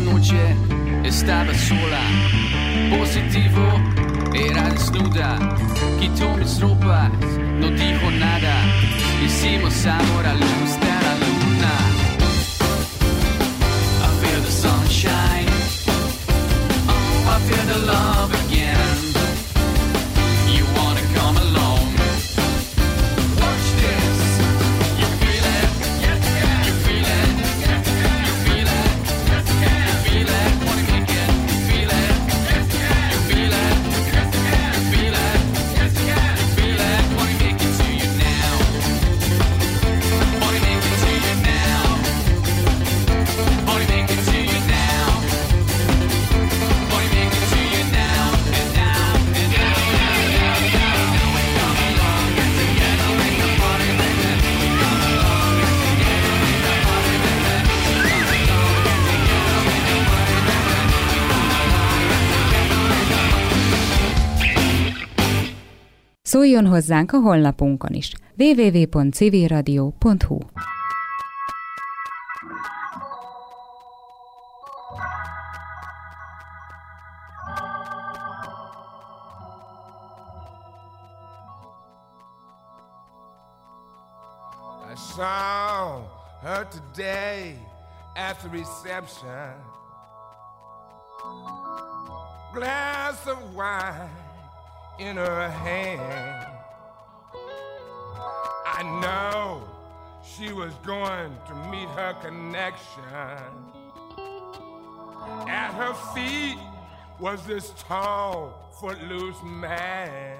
noche estaba sola, positivo, era desnuda, quitó mis ropas, no dijo nada, hicimos amor a luz de la luna. I feel the sunshine, oh, I feel the love again. You wanna come along? Watch this. You feel it? Yes, yeah. You feel it? Yes, yeah. You feel it? Yes, yeah. You feel it? Wanna kick it? You feel it? Yes, yeah. You feel it? Yes, yeah. You feel it? Yes, yeah. You feel it? Wanna make it to you now? Wanna make it to you now? Wanna make it to you now? Wanna make it to you now? And now, and now, now, now, now. Now we come along, get together, make the party, baby. We come along, get together, make the party, baby. We come along, get together, make the party, baby. We come along, get together, make the party. Szóljon hozzánk a honlapunkon is. www.civilradio.hu. I saw her today at the reception. Glass of wine in her hand. I know she was going to meet her connection. At her feet was this tall, footloose man.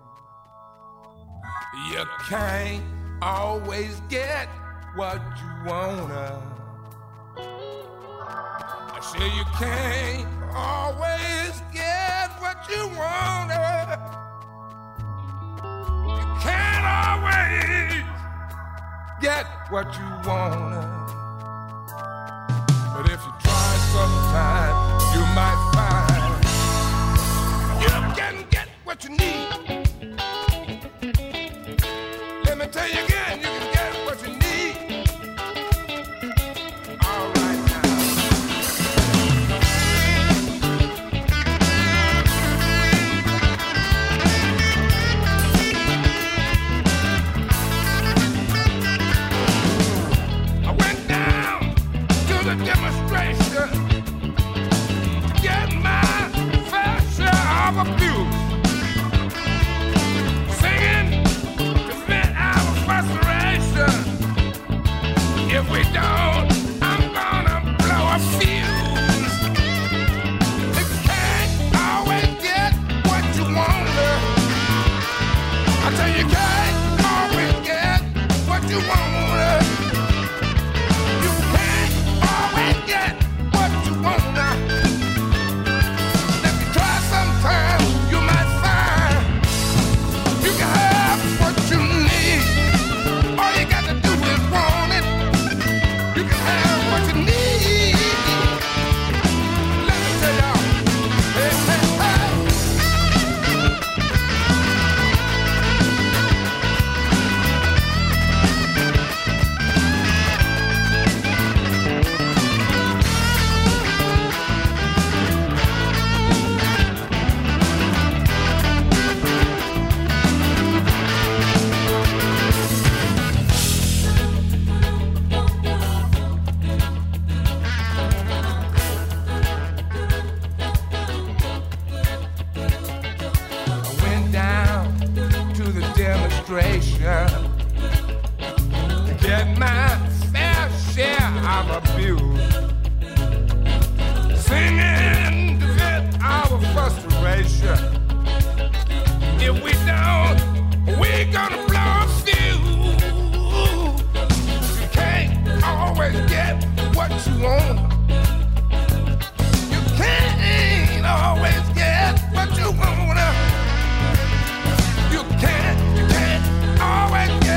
You can't always get what you wanna. I say you can't always get what you wanna. You can't always get what you wanna. But if you try sometime, you might find you can get what you need. Let me tell you again, you can get what you need. All right now. I went down to the demonstration to get my fair share of abuse. Singing to vent our frustration. If we don't, I'm gonna blow a fuse. You can't always get what you want. I tell you, can't always get what you want. You can't always get what you want. If you try sometime, you might find you can have what you need. All you got to do is want it. You can have what you need. Let me tell y'all. Hey, hey, hey. I went down to the demonstration to get my fair share of abuse. Singing to vent our frustration. If we don't, we're gonna blow a fuse. You can't always get what you want. You can't always get what you want. You can't always get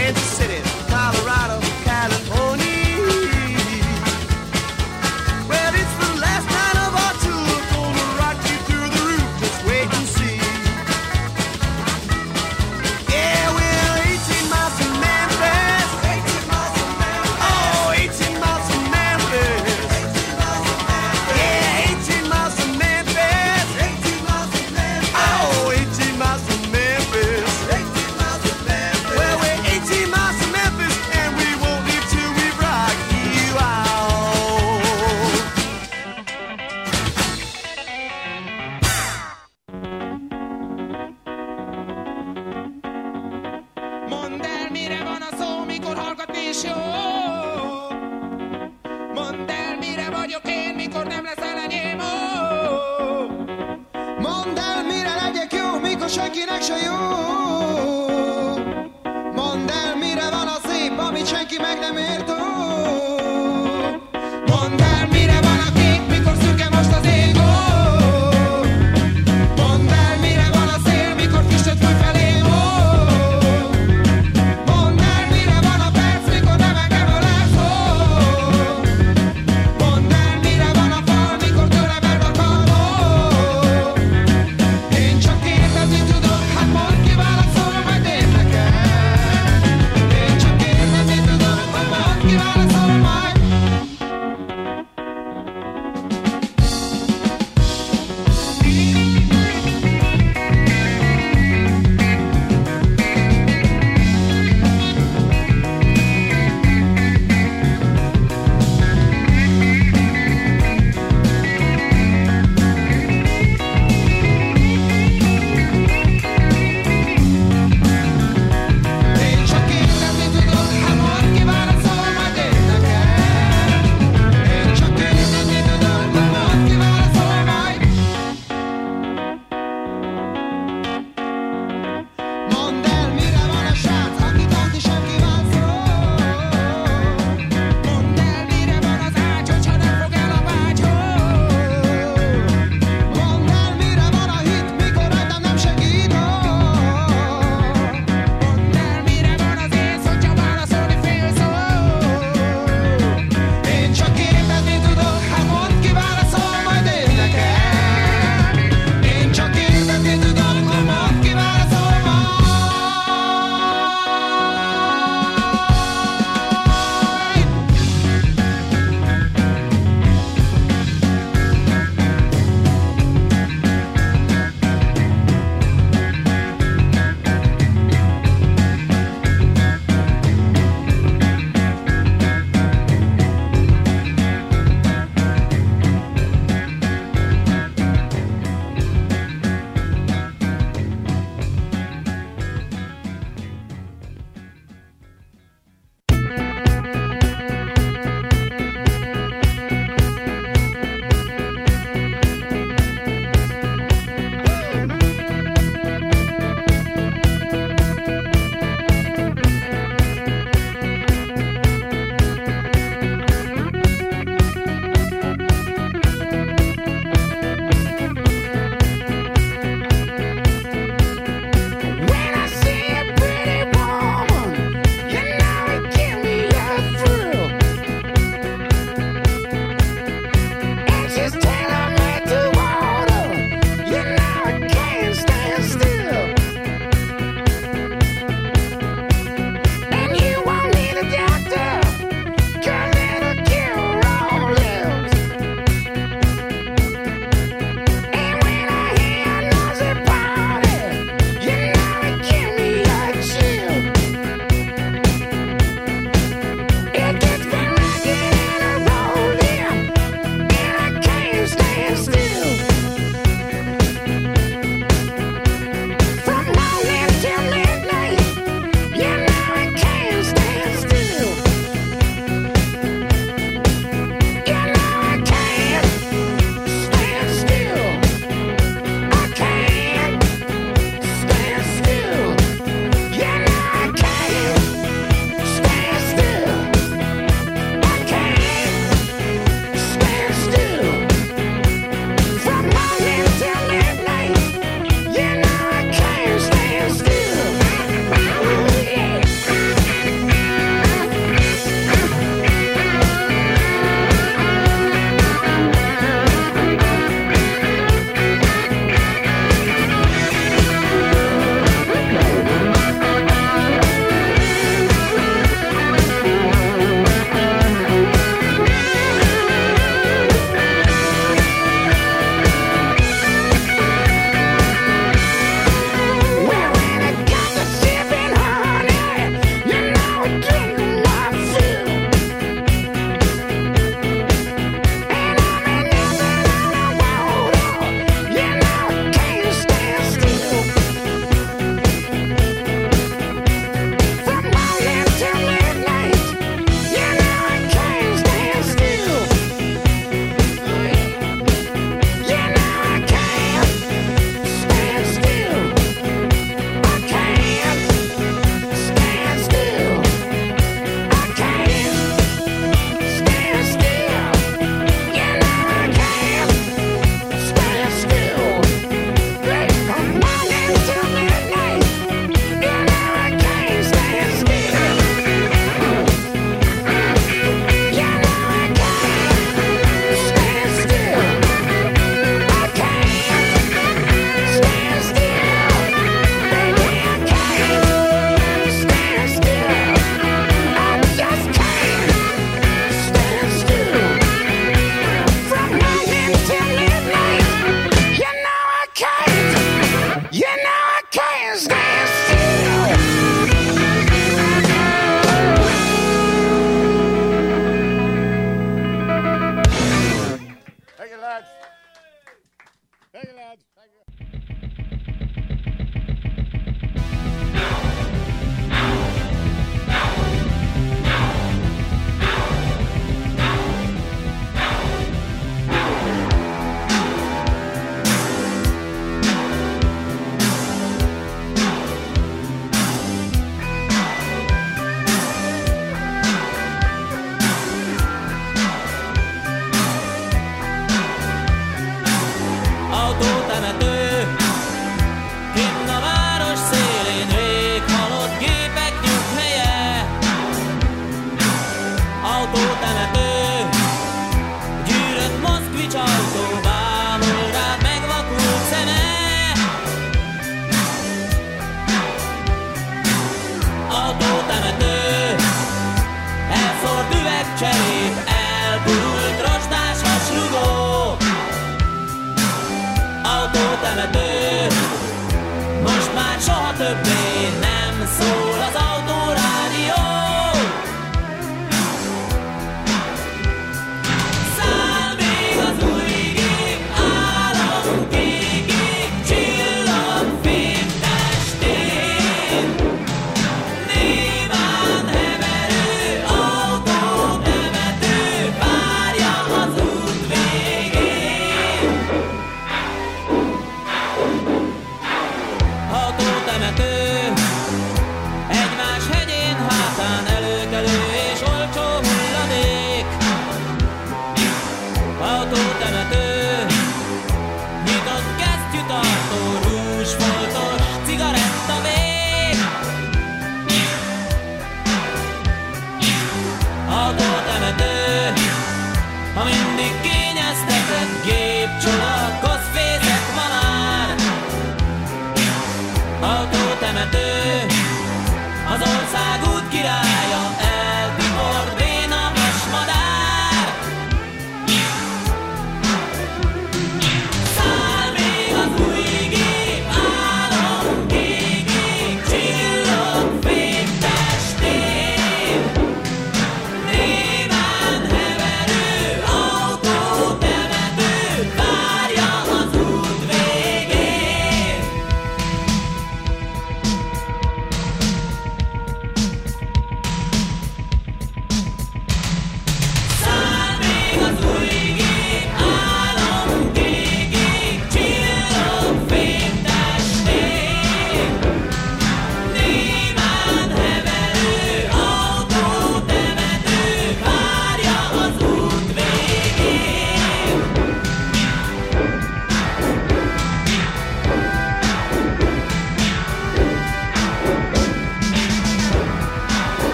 Kansas City, Colorado, California. Well, it's the last night of our tour. Gonna rock you through the roof. Just wait and see. Yeah, well, 18 miles from Memphis. 18 miles from Memphis. Oh, 18 miles from Memphis. 18 miles from Memphis. Yeah, 18 miles from Memphis. 18 miles from Memphis. Oh, 18 miles from Memphis. 18 miles from Memphis. Well, we're 18 miles from Memphis, and we won't leave till we rock you out. Mondd el, mire van a szó, mikor hallgatni is jó. Mondd el, mire vagyok én, mikor nem leszel enyém. Mondd el, mire legyek jó, mikor senkinek se jó. Mondd el, mire van a szép, amit senki meg nem ért. Mondd el, mire van a kép, mikor szürke most az ég. Mondd el, mire van a szél, mikor füstöt fúj felém. Mondd el, mire van a perc, mikor nem engem ölelsz. Mondd el, mire van a fal, mikor tőlem verd a karmod. Én csak kérdezni tudok, hát mondd ki, válaszolom, majd én neked. Én csak kérdezni tudok, hát mondd ki,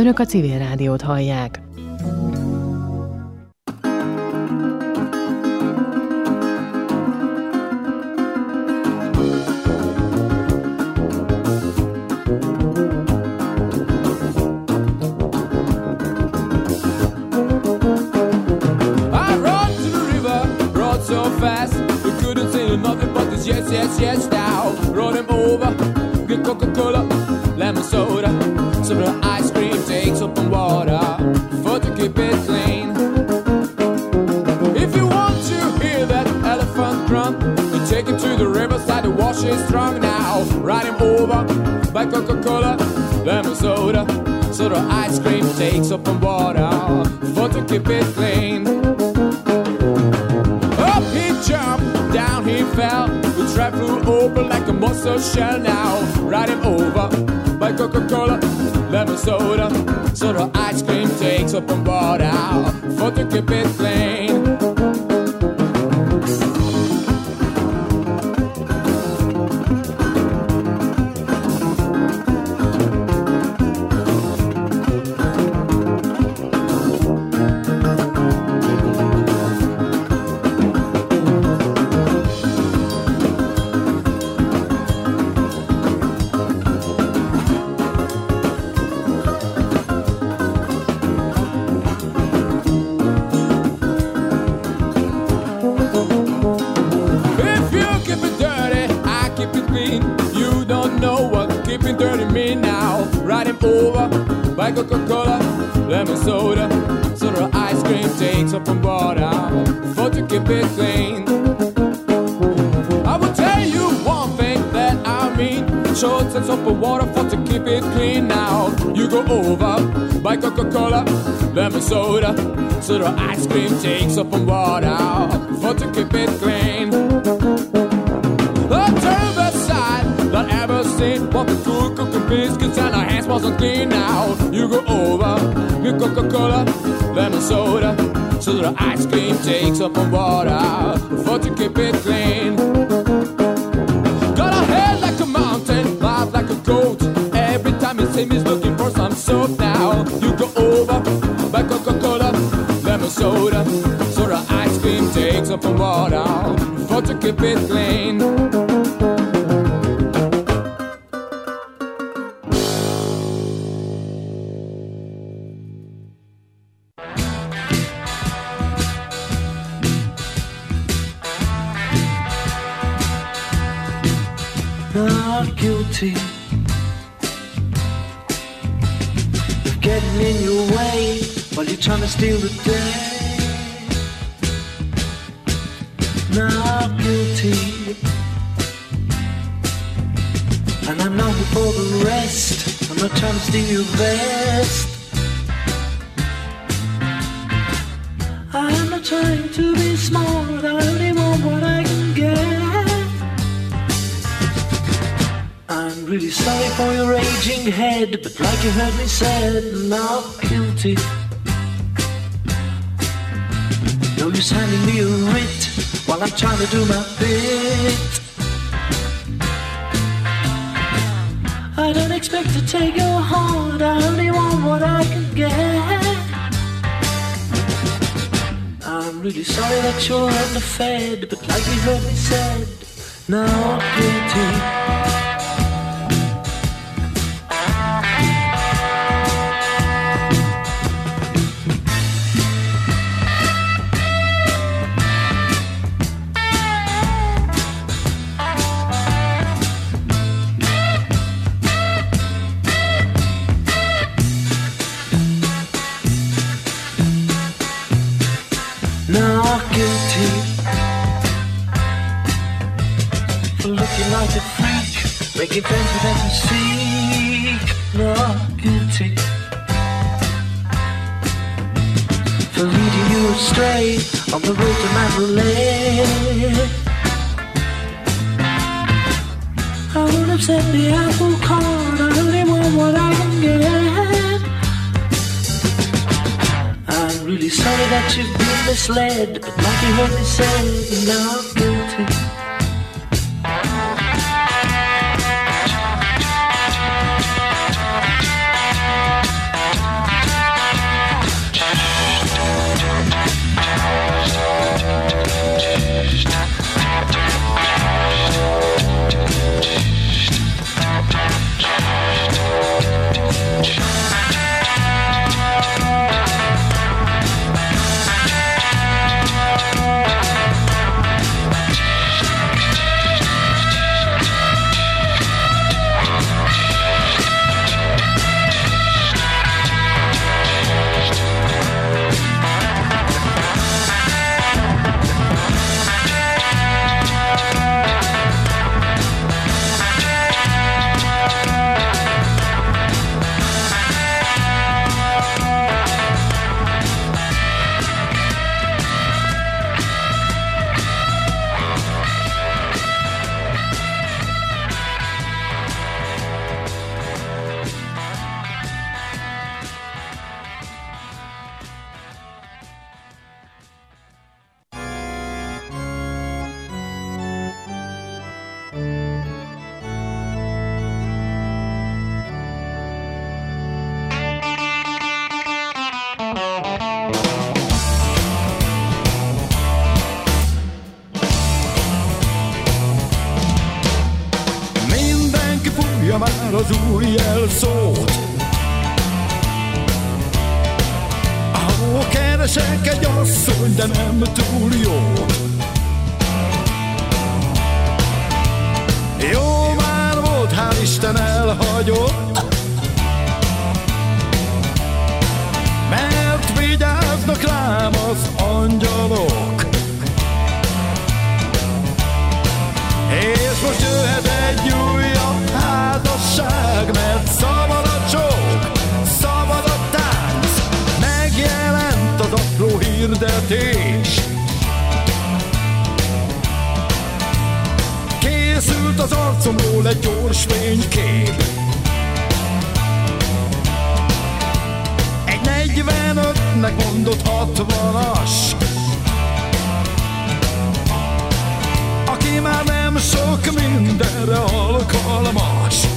Önök a Civil Rádiót hallják. Yes, now roll him over, get Coca-Cola, lemon soda, some of the ice cream, take soap and water, for to keep it clean. If you want to hear that elephant grunt, then take him to the riverside to wash his trunk now. Ride him over, buy Coca-Cola, lemon soda, so the ice cream, take soap and water, for to keep it clean. Up he jumped, down he fell. Trap flew open like a monster shell now. Ride him over, buy Coca-Cola, lemon soda, so the ice cream takes up and water for to keep it clean. Buy Coca-Cola, lemon soda, so the ice cream takes up and water for to keep it clean. I will tell you one thing that I mean, shorts and soap and water for to keep it clean now. You go over, buy Coca-Cola, lemon soda, so the ice cream takes up and water for to keep it clean. Turn the side, not ever seen what the cool cooking biscuits and our hands wasn't clean now. You go over, get Coca-Cola, lemon soda, so the ice cream takes up on water for to keep it clean. Got a head like a mountain, mouth like a goat. Every time you see me looking for some soap now. You go over, buy Coca-Cola, lemon soda, so the ice cream takes up on water for to keep it clean. Not guilty of getting in your way while you're trying to steal the day. Not guilty, and I'm not before the rest. I'm not trying to steal your vest. I'm not trying to be smart. I only want what I can get. I'm really sorry for your aging head, but like you heard me said, not guilty. No use handing me a writ while I'm trying to do my bit. I don't expect to take your heart, I only want what I can get. I'm really sorry that you're underfed, but like you heard me said, not guilty. Not guilty for looking like a freak, making friends with them to seek. Not guilty for leading you astray on the road to Mandalay. I would have sent the apple card, I only want what I can get. I'm really sorry that you've been misled, but like you heard me say, not guilty. fél szót. Keresek egy asszony, de nem túl jó. Jó már volt, hál' Isten elhagyott, mert vigyáznak rám az angyalok. És most jöhet egy újabb házasság, mert szabad a csók, szabad a tánc, megjelent az apró hirdetés. Készült az arcomról egy gyors fénykép, egy 45-nek mondott 60-as, aki már nem sok mindenre alkalmas.